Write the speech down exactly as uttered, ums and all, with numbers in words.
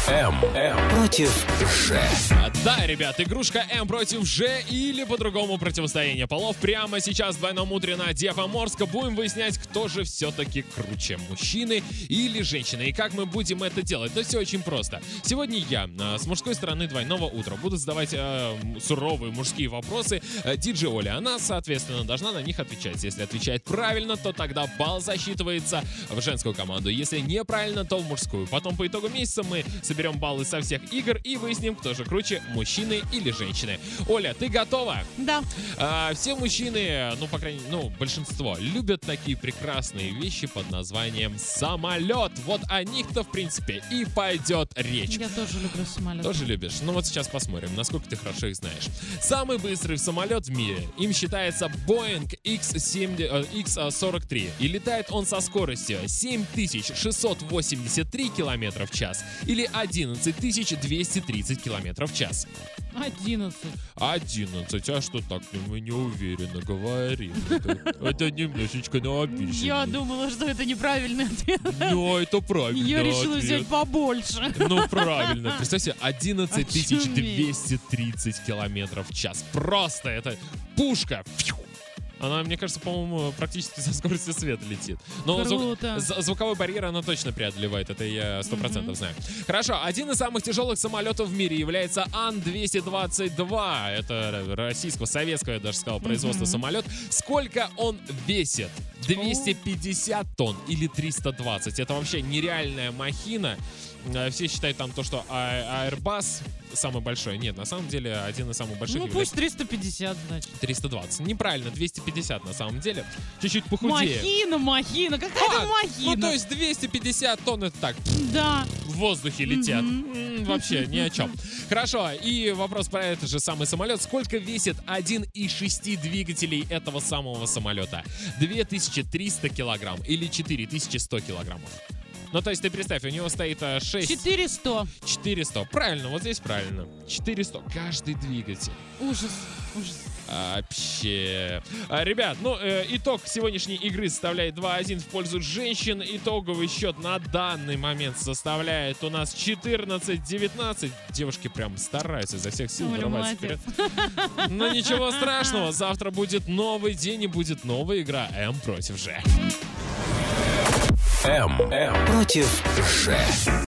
М, М против Ж. Да, ребят, игрушка М против Ж или по-другому противостояние полов. Прямо сейчас в двойном утре на Дева Морска будем выяснять, кто же все-таки круче, мужчины или женщины. И как мы будем это делать? Да все очень просто. Сегодня я с мужской стороны двойного утра буду задавать э, суровые мужские вопросы э, диджей Оле. Она, соответственно, должна на них отвечать. Если отвечает правильно, то тогда балл засчитывается в женскую команду. Если неправильно, то в мужскую. Потом по итогу месяца мы соберем баллы со всех игр и выясним, кто же круче, мужчины или женщины. Оля, ты готова? Да. А, все мужчины, ну, по крайней мере, ну, большинство, любят такие прекрасные вещи под названием самолет. Вот о них-то, в принципе, и пойдет речь. Я тоже люблю самолет. Тоже любишь? Ну вот сейчас посмотрим, насколько ты хорошо их знаешь. Самый быстрый самолет в мире, им считается Boeing икс сорок три. И летает он со скоростью семь тысяч шестьсот восемьдесят три километра в час или одиннадцать тысяч двести тридцать километров в час. Одиннадцать. одиннадцать, а что так мы неуверенно говорим? Это, это немножечко на обижение. Я думала, что это неправильный ответ. Но это правильный Я решила ответ. взять побольше. Ну, правильно. Представьте, одиннадцать тысяч двести тридцать километров в час. Просто это пушка. Фью. Она, мне кажется, по-моему, практически со скоростью света летит. Но звук, звуковой барьер она точно преодолевает, это я сто процентов mm-hmm. знаю. Хорошо, один из самых тяжелых самолетов в мире является Ан двести двадцать два. Это российского, советского, я даже сказал, производства mm-hmm. самолет. Сколько он весит? двести пятьдесят тонн или триста двадцать? Это вообще нереальная махина. Все считают там то, что Airbus самый большой. Нет, на самом деле один из самых больших. Ну пусть триста пятьдесят, значит. триста двадцать. Неправильно, двести пятьдесят на самом деле. Чуть-чуть похудее. Махина, махина, какая-то а, махина. Ну то есть двести пятьдесят тонн это так. Да. В воздухе летят. Mm-hmm. Вообще ни о чем. Хорошо, и вопрос про этот же самый самолет. Сколько весит один из шести двигателей этого самого самолета? две тысячи триста килограмм или четыре тысячи сто килограммов? Ну, то есть ты представь, у него стоит шесть... четыреста. четыреста. Правильно, вот здесь правильно. четыреста. Каждый двигатель. Ужас, ужас. Вообще. А, ребят, ну, э, итог сегодняшней игры составляет два один в пользу женщин. Итоговый счет на данный момент составляет у нас четырнадцать девятнадцать. Девушки прям стараются изо всех сил вырываться вперед. Но ничего страшного. Завтра будет новый день и будет новая игра М против Ж. М, М против Ж.